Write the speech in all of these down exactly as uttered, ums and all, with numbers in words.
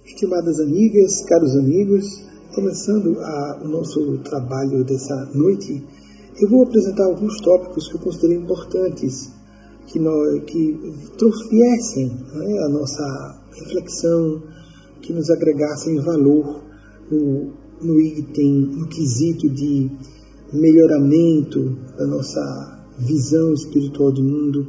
Estimadas amigas, caros amigos, começando a, o nosso trabalho dessa noite, eu vou apresentar alguns tópicos que eu considero importantes, que, nós, que trouxessem, né, a nossa reflexão, que nos agregassem valor no, no item, no quesito de melhoramento da nossa visão espiritual do mundo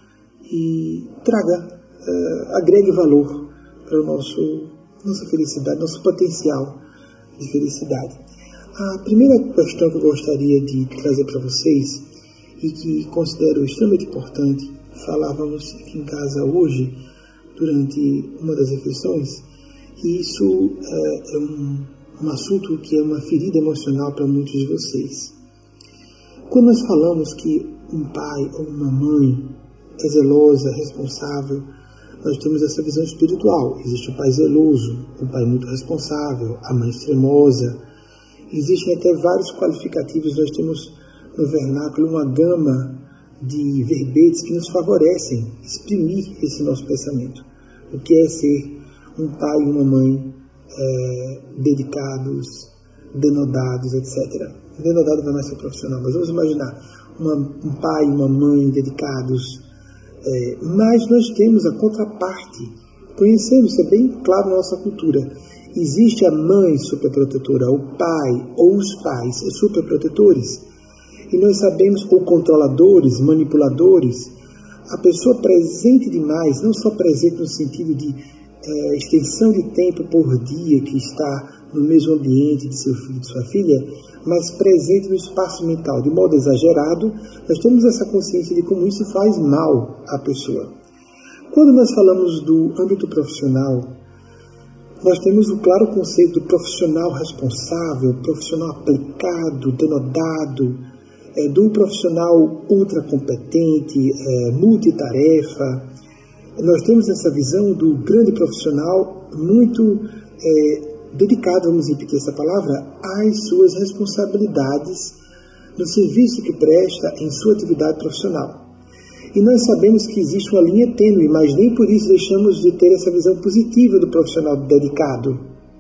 e traga, uh, agregue valor para o nosso nossa felicidade, nosso potencial de felicidade. A primeira questão que eu gostaria de trazer para vocês e que considero extremamente importante, falávamos aqui em casa hoje durante uma das refeições, e isso é, é um, um assunto que é uma ferida emocional para muitos de vocês. Quando nós falamos que um pai ou uma mãe é zelosa, responsável, nós temos essa visão espiritual. Existe o pai zeloso, o pai muito responsável, a mãe extremosa. Existem até vários qualificativos. Nós temos no vernáculo uma gama de verbetes que nos favorecem exprimir esse nosso pensamento. O que é ser um pai e uma mãe é, dedicados, denodados, etcétera. Denodado vai mais ser profissional, mas vamos imaginar uma, um pai e uma mãe dedicados. É, mas nós temos a contraparte, conhecendo, isso é bem claro na nossa cultura. Existe a mãe superprotetora, o pai ou os pais superprotetores, e nós sabemos, ou controladores, manipuladores, a pessoa presente demais, não só presente no sentido de é, extensão de tempo por dia que está no mesmo ambiente de seu filho e de sua filha, mas presente no espaço mental, de modo exagerado. Nós temos essa consciência de como isso faz mal à pessoa. Quando nós falamos do âmbito profissional, nós temos o claro conceito do profissional responsável, profissional aplicado, denodado, é, do profissional ultracompetente, é, multitarefa. Nós temos essa visão do grande profissional muito é, dedicado, vamos repetir essa palavra, às suas responsabilidades no serviço que presta em sua atividade profissional. E nós sabemos que existe uma linha tênue, mas nem por isso deixamos de ter essa visão positiva do profissional dedicado.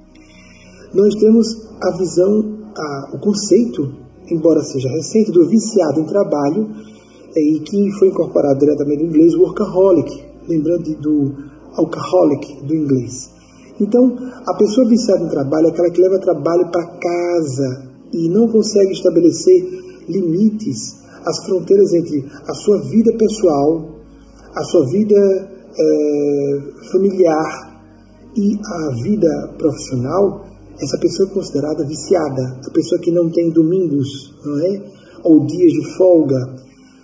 Nós temos a visão, a, o conceito, embora seja recente, do viciado em trabalho, é, e que foi incorporado diretamente do inglês, workaholic, lembrando do alcoholic do inglês. Então, a pessoa viciada em trabalho é aquela que leva trabalho para casa e não consegue estabelecer limites, as fronteiras entre a sua vida pessoal, a sua vida é, familiar e a vida profissional. Essa pessoa é considerada viciada, a pessoa que não tem domingos, não é? Ou dias de folga.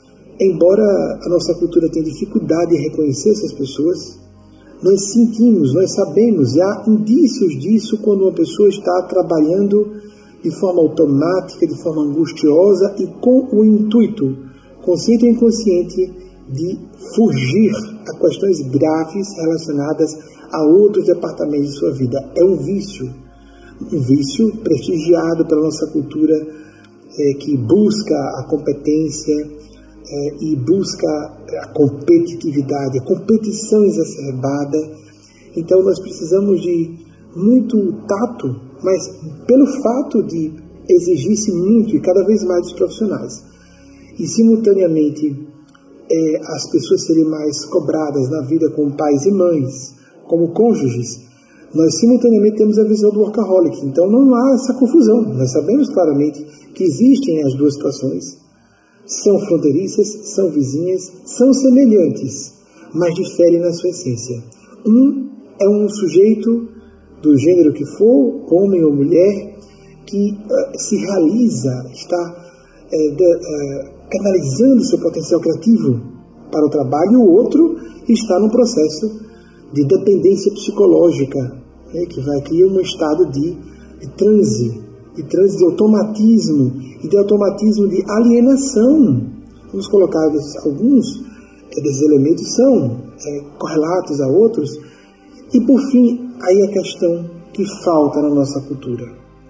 Embora a nossa cultura tenha dificuldade em reconhecer essas pessoas, nós sentimos, nós sabemos, e há indícios disso quando uma pessoa está trabalhando de forma automática, de forma angustiosa e com o intuito, consciente ou inconsciente, de fugir a questões graves relacionadas a outros departamentos de sua vida. É um vício, um vício prestigiado pela nossa cultura, é, que busca a competência, É, e busca a competitividade, a competição exacerbada. Então nós precisamos de muito tato, mas pelo fato de exigir-se muito e cada vez mais dos profissionais, e simultaneamente é, as pessoas serem mais cobradas na vida como pais e mães, como cônjuges, nós simultaneamente temos a visão do workaholic. Então não há essa confusão, nós sabemos claramente que existem as duas situações. São fronteiriças, são vizinhas, são semelhantes, mas diferem na sua essência. Um é um sujeito do gênero que for, homem ou mulher, que uh, se realiza, está uh, de, uh, canalizando seu potencial criativo para o trabalho, e o outro está num processo de dependência psicológica, né, que vai criar um estado de, de transe, de transe de automatismo, e de automatismo de alienação. Vamos colocar alguns desses elementos são é, correlatos a outros. E por fim, aí a questão que falta na nossa cultura.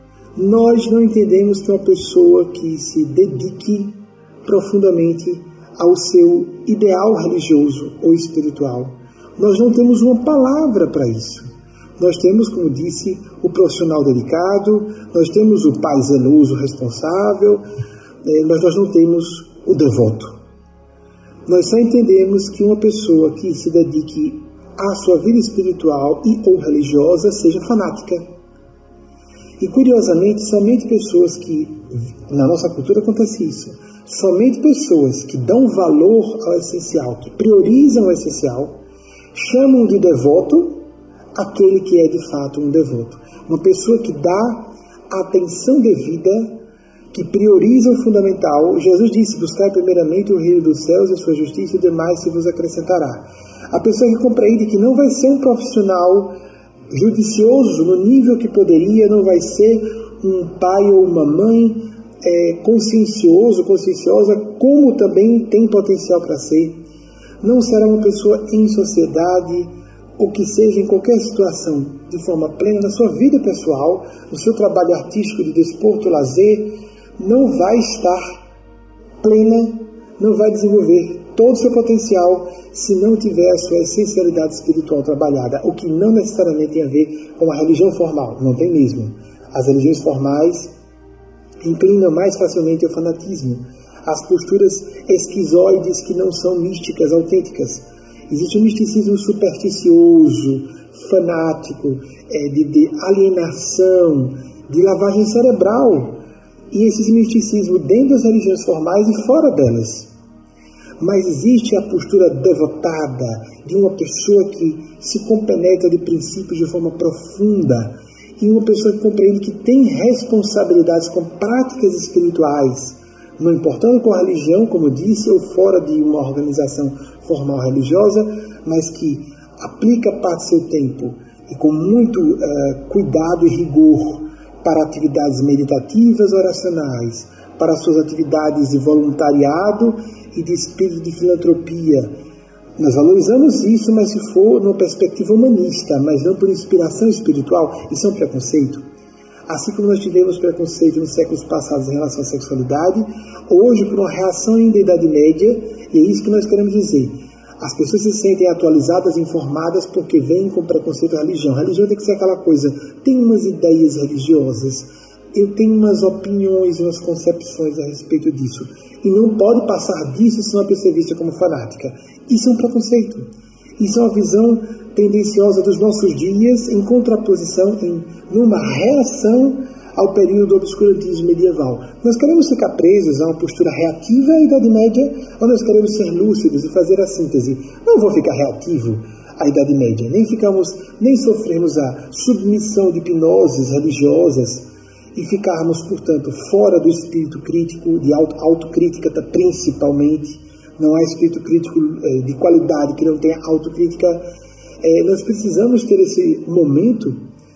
Nós não entendemos que uma pessoa que se dedique profundamente ao seu ideal religioso ou espiritual, nós não temos uma palavra para isso. Nós temos, como disse, o profissional dedicado, nós temos o pai zeloso, responsável, mas nós não temos o devoto. Nós só entendemos que uma pessoa que se dedique à sua vida espiritual e ou religiosa seja fanática. E, curiosamente, somente pessoas que, na nossa cultura acontece isso, somente pessoas que dão valor ao essencial, que priorizam o essencial, chamam de devoto aquele que é de fato um devoto. Uma pessoa que dá atenção devida, que prioriza o fundamental. Jesus disse: buscar primeiramente o reino dos céus e a sua justiça, e o demais se vos acrescentará. A pessoa que compreende que não vai ser um profissional judicioso no nível que poderia, não vai ser um pai ou uma mãe é, consciencioso, conscienciosa, como também tem potencial para ser, não será uma pessoa em sociedade, ou que seja em qualquer situação, de forma plena, na sua vida pessoal, no seu trabalho artístico de desporto, lazer, não vai estar plena, não vai desenvolver todo o seu potencial se não tiver a sua essencialidade espiritual trabalhada, o que não necessariamente tem a ver com a religião formal, não tem mesmo. As religiões formais inclinam mais facilmente ao fanatismo, às posturas esquizoides que não são místicas, autênticas. Existe um misticismo supersticioso, fanático, é, de, de alienação, de lavagem cerebral, e esse misticismo dentro das religiões formais e fora delas. Mas existe a postura devotada de uma pessoa que se compenetra de princípios de forma profunda, e uma pessoa que compreende que tem responsabilidades com práticas espirituais, não importando com a religião, como disse, ou fora de uma organização formal religiosa, mas que aplica parte do seu tempo e com muito uh, cuidado e rigor para atividades meditativas, oracionais, para suas atividades de voluntariado e de espírito de filantropia. Nós valorizamos isso, mas se for numa perspectiva humanista, mas não por inspiração espiritual, isso é um preconceito. Assim como nós tivemos preconceito nos séculos passados em relação à sexualidade, hoje, por uma reação ainda da Idade Média, e é isso que nós queremos dizer. As pessoas se sentem atualizadas, informadas, porque vêm com preconceito à religião. A religião tem que ser aquela coisa, tem umas ideias religiosas, eu tenho umas opiniões, umas concepções a respeito disso, e não pode passar disso se não é vista como fanática. Isso é um preconceito. Isso é uma visão tendenciosa dos nossos dias, em contraposição, em numa reação ao período do obscurantismo medieval. Nós queremos ficar presos a uma postura reativa à Idade Média, ou nós queremos ser lúcidos e fazer a síntese? Não vou ficar reativo à Idade Média, nem ficamos, nem sofremos a submissão de hipnoses religiosas e ficarmos, portanto, fora do espírito crítico, de auto, autocrítica principalmente. Não há espírito crítico eh, de qualidade que não tenha autocrítica. Eh, nós precisamos ter esse momento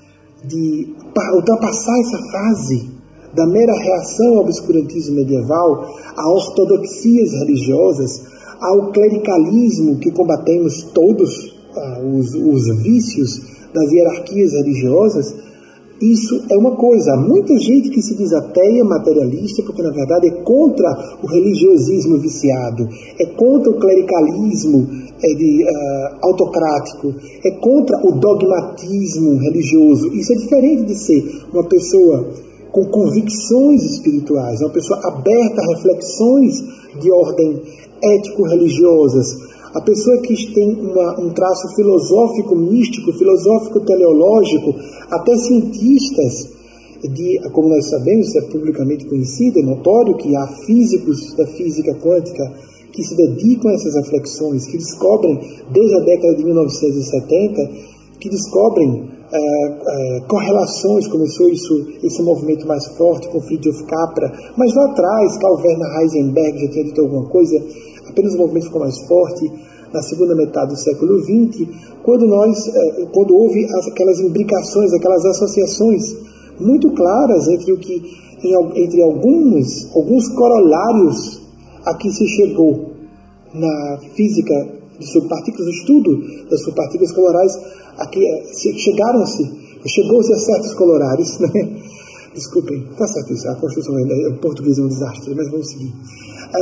de ultrapassar essa fase da mera reação ao obscurantismo medieval, a ortodoxias religiosas, ao clericalismo que combatemos todos, ah, os, os vícios das hierarquias religiosas. Isso é uma coisa. Há muita gente que se diz ateia, materialista, porque na verdade é contra o religiosismo viciado, é contra o clericalismo é de, uh, autocrático, é contra o dogmatismo religioso. Isso é diferente de ser uma pessoa com convicções espirituais, uma pessoa aberta a reflexões de ordem ético-religiosas. A pessoa que tem uma, um traço filosófico, místico, filosófico, teleológico, até cientistas, de, como nós sabemos, isso é publicamente conhecido, é notório que há físicos da física quântica que se dedicam a essas reflexões, que descobrem, desde a década de mil novecentos e setenta, que descobrem é, é, correlações. Começou isso, esse movimento mais forte com Friedrich Capra, mas lá atrás, Carl Werner Heisenberg já tinha dito alguma coisa. Apenas o movimento ficou mais forte na segunda metade do século vinte, quando, nós, quando houve aquelas imbricações, aquelas associações muito claras entre, o que, entre alguns, alguns corolários a que se chegou na física de subpartículas, no estudo das subpartículas colorais, a que chegaram-se, chegou-se a certos colorários, né? Desculpem, está certo isso, a construção em português é um desastre, mas vamos seguir.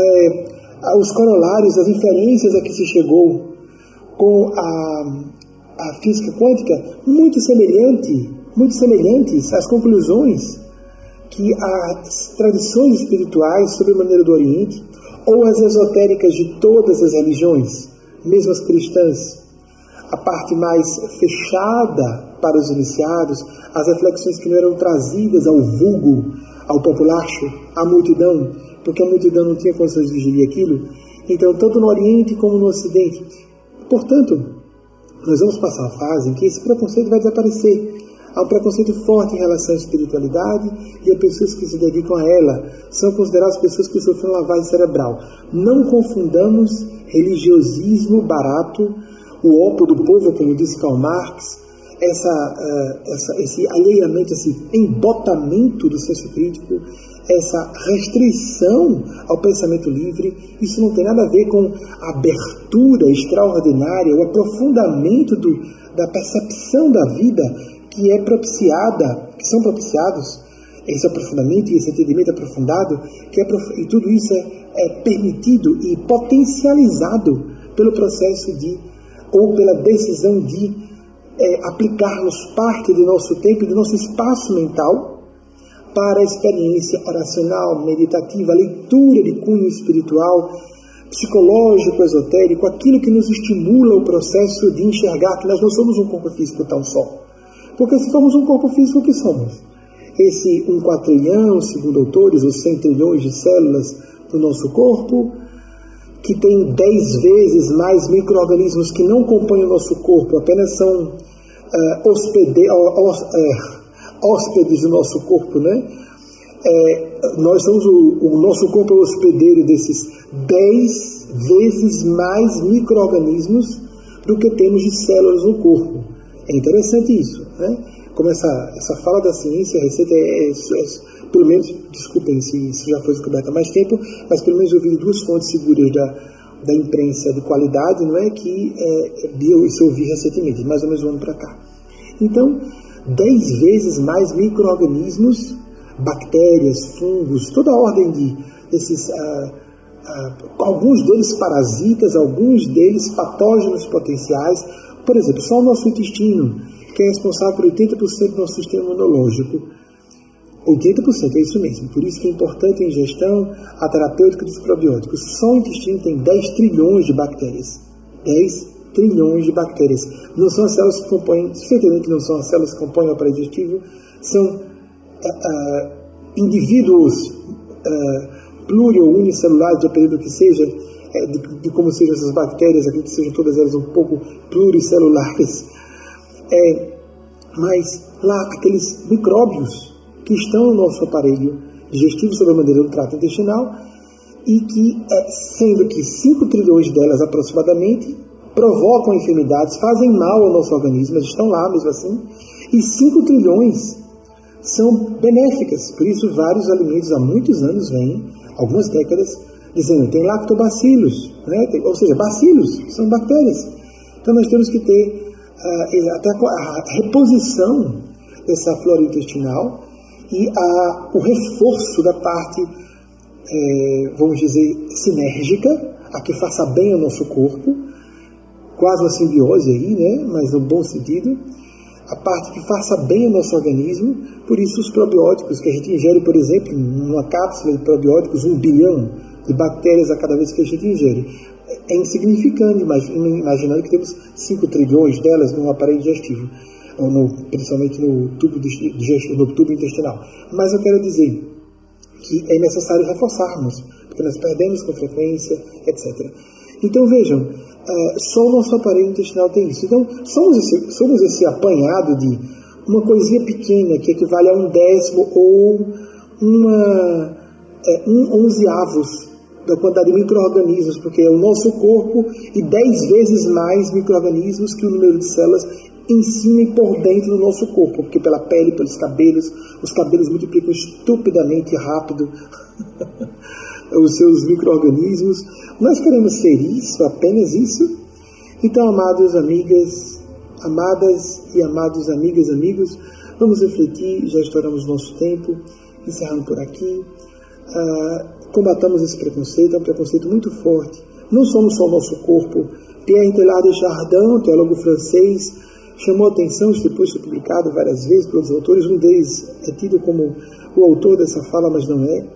É, os corolários, as inferências a que se chegou com a, a física quântica muito semelhante, muito semelhantes às conclusões que as tradições espirituais sobre a maneira do Oriente ou as esotéricas de todas as religiões, mesmo as cristãs, a parte mais fechada para os iniciados, as reflexões que não eram trazidas ao vulgo, ao populacho, à multidão, porque a multidão não tinha condições de digerir aquilo. Então, tanto no Oriente como no Ocidente. Portanto, nós vamos passar a fase em que esse preconceito vai desaparecer. Há um preconceito forte em relação à espiritualidade e as pessoas que se dedicam a ela são consideradas pessoas que sofrem lavagem cerebral. Não confundamos religiosismo barato, o ópio do povo, como disse Karl Marx, essa, uh, essa, esse alheiamento, esse embotamento do senso crítico, essa restrição ao pensamento livre. Isso não tem nada a ver com a abertura extraordinária, o aprofundamento do, da percepção da vida que é propiciada, que são propiciados, esse aprofundamento e esse entendimento aprofundado, que é, e tudo isso é, é permitido e potencializado pelo processo de, ou pela decisão de é, aplicarmos parte do nosso tempo e do nosso espaço mental para a experiência oracional, meditativa, a leitura de cunho espiritual, psicológico, esotérico, aquilo que nos estimula o processo de enxergar que nós não somos um corpo físico tão só. Porque se formos um corpo físico, o que somos? Esse um quatrilhão, segundo autores, ou cem trilhões de células do nosso corpo, que tem dez vezes mais micro-organismos que não compõem o nosso corpo, apenas são uh, hospede, hos, uh, hóspedes do nosso corpo, né? É, nós somos o, o nosso corpo é o hospedeiro desses dez vezes mais micro-organismos do que temos de células no corpo. É interessante isso, né? Como essa, essa fala da ciência, a receita é, é, é, pelo menos, desculpem se isso já foi descoberto há mais tempo, mas pelo menos eu vi duas fontes seguras da, da imprensa de qualidade, não é, que é, eu, isso eu vi recentemente, mais ou menos um ano para cá. Então, dez vezes mais micro-organismos, bactérias, fungos, toda a ordem de, desses, ah, ah, alguns deles parasitas, alguns deles patógenos potenciais. Por exemplo, só o nosso intestino, que é responsável por oitenta por cento do nosso sistema imunológico. oitenta por cento, é isso mesmo. Por isso que é importante a ingestão, a terapêutica dos probióticos. Só o intestino tem dez trilhões de bactérias. dez trilhões de bactérias. Não são as células que compõem, certamente não são as células que compõem o aparelho digestivo, são uh, uh, indivíduos uh, pluri- ou unicelulares, dependendo do que seja, De, de como sejam essas bactérias, acredito que sejam todas elas um pouco pluricelulares, é, mas lá aqueles micróbios que estão no nosso aparelho digestivo sob a maneira do trato intestinal e que, é, sendo que cinco trilhões delas aproximadamente provocam enfermidades, fazem mal ao nosso organismo, elas estão lá mesmo assim, e cinco trilhões são benéficas. Por isso vários alimentos há muitos anos vêm, algumas décadas, dizendo, tem lactobacilos, né? Tem, ou seja, bacilos, são bactérias. Então nós temos que ter uh, até a reposição dessa flora intestinal e a, o reforço da parte, eh, vamos dizer, sinérgica, a que faça bem ao nosso corpo, quase uma simbiose aí, né? Mas no bom sentido, a parte que faça bem ao nosso organismo. Por isso os probióticos que a gente ingere, por exemplo, numa cápsula de probióticos, um bilhão de bactérias a cada vez que a gente ingere. É insignificante, imaginando que temos cinco trilhões delas no aparelho digestivo, ou no, principalmente no tubo, digestivo, no tubo intestinal. Mas eu quero dizer que é necessário reforçarmos, porque nós perdemos com frequência, etcétera. Então vejam, uh, só o nosso aparelho intestinal tem isso. Então somos esse, somos esse apanhado de uma coisinha pequena que equivale a um décimo ou uma, é, um onzeavos da quantidade de micro-organismos, porque é o nosso corpo e dez vezes mais micro-organismos que o número de células em cima e por dentro do nosso corpo, porque pela pele, pelos cabelos, os cabelos multiplicam estupidamente rápido os seus micro-organismos. Nós queremos ser isso, apenas isso? Então, amados amigas, amadas e amados amigas, amigos, vamos refletir, já estouramos nosso tempo, encerrando por aqui. Uh, combatamos esse preconceito, é um preconceito muito forte. Não somos só o nosso corpo Pierre Teilhard de Chardin, teólogo francês, chamou a atenção, isso depois foi publicado várias vezes pelos autores, um deles é tido como o autor dessa fala, mas não é.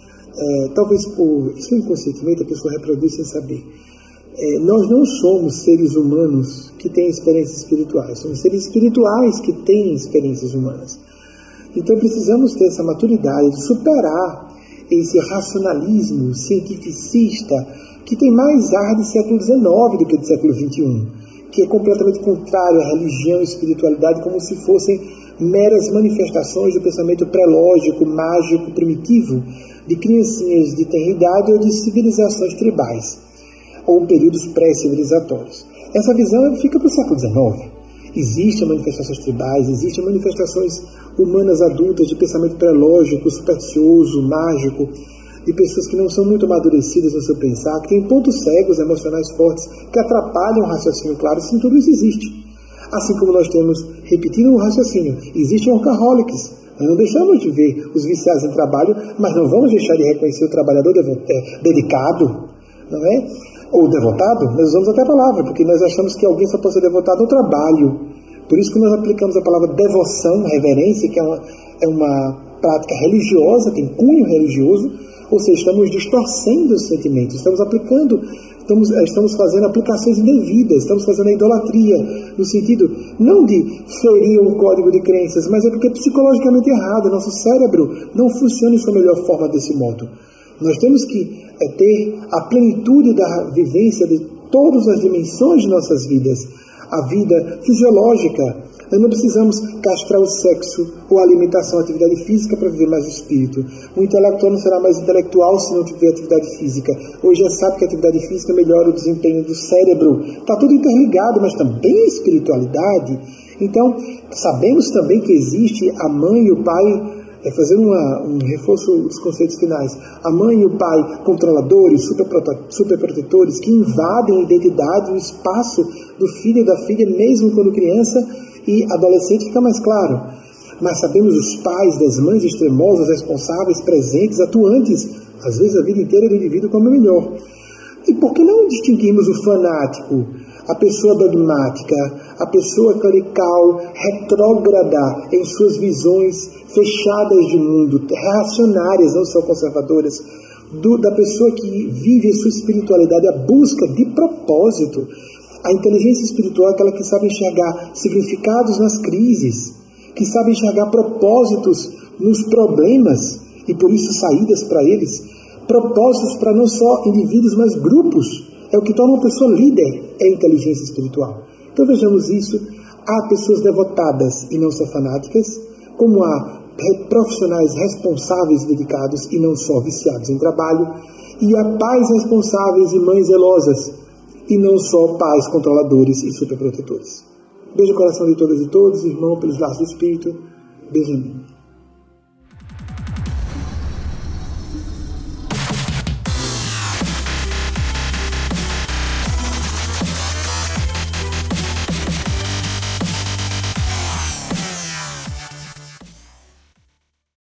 É talvez por isso inconscientemente a pessoa reproduz sem saber. É, nós não somos seres humanos que têm experiências espirituais, somos seres espirituais que têm experiências humanas. Então precisamos ter essa maturidade de superar esse racionalismo cientificista que tem mais ar de século dezenove do que do século vinte e um, que é completamente contrário à religião e espiritualidade, como se fossem meras manifestações do pensamento pré-lógico, mágico, primitivo, de criancinhas de tenra idade ou de civilizações tribais, ou períodos pré-civilizatórios. Essa visão fica para o século dezenove. Existem manifestações tribais, existem manifestações humanas adultas de pensamento pré-lógico, supersticioso, mágico, de pessoas que não são muito amadurecidas no seu pensar, que têm pontos cegos emocionais fortes, que atrapalham o raciocínio claro. Sim, tudo isso existe. Assim como nós temos, repetindo o raciocínio, existem workaholics. Nós não deixamos de ver os viciados em trabalho, mas não vamos deixar de reconhecer o trabalhador dedicado, não é? Ou devotado. Nós usamos até a palavra, porque nós achamos que alguém só pode ser devotado ao trabalho. Por isso que nós aplicamos a palavra devoção, reverência, que é uma, é uma prática religiosa, tem cunho religioso, ou seja, estamos distorcendo os sentimentos, estamos aplicando, estamos, estamos fazendo aplicações indevidas, estamos fazendo a idolatria, no sentido não de ferir um código de crenças, mas é porque é psicologicamente errado, nosso cérebro não funciona em sua melhor forma desse modo. Nós temos que é, ter a plenitude da vivência de todas as dimensões de nossas vidas, a vida fisiológica. Nós não precisamos castrar o sexo ou a alimentação, a atividade física para viver mais o espírito. O intelectual não será mais intelectual se não tiver atividade física. Hoje já sabe que a atividade física melhora o desempenho do cérebro. Está tudo interligado, mas também a espiritualidade. Então, sabemos também que existe a mãe e o pai, é, fazendo uma, um reforço dos conceitos finais, a mãe e o pai controladores, superprotetores, que invadem a identidade e o espaço do filho e da filha, mesmo quando criança e adolescente, fica mais claro. Mas sabemos os pais das mães extremosas, responsáveis, presentes, atuantes, às vezes a vida inteira do indivíduo como é melhor. E por que não distinguirmos o fanático, a pessoa dogmática, a pessoa clerical, retrógrada em suas visões fechadas de mundo, reacionárias, não só conservadoras, do, da pessoa que vive a sua espiritualidade, a busca de propósito. A inteligência espiritual é aquela que sabe enxergar significados nas crises, que sabe enxergar propósitos nos problemas e por isso saídas para eles, propósitos para não só indivíduos, mas grupos. É o que torna uma pessoa líder, é a inteligência espiritual. Então vejamos isso. Há pessoas devotadas e não só fanáticas, como há profissionais responsáveis e dedicados e não só viciados em trabalho, e há pais responsáveis e mães zelosas e não só pais controladores e superprotetores. Beijo no coração de todas e todos, irmão, pelos laços do Espírito. Beijo.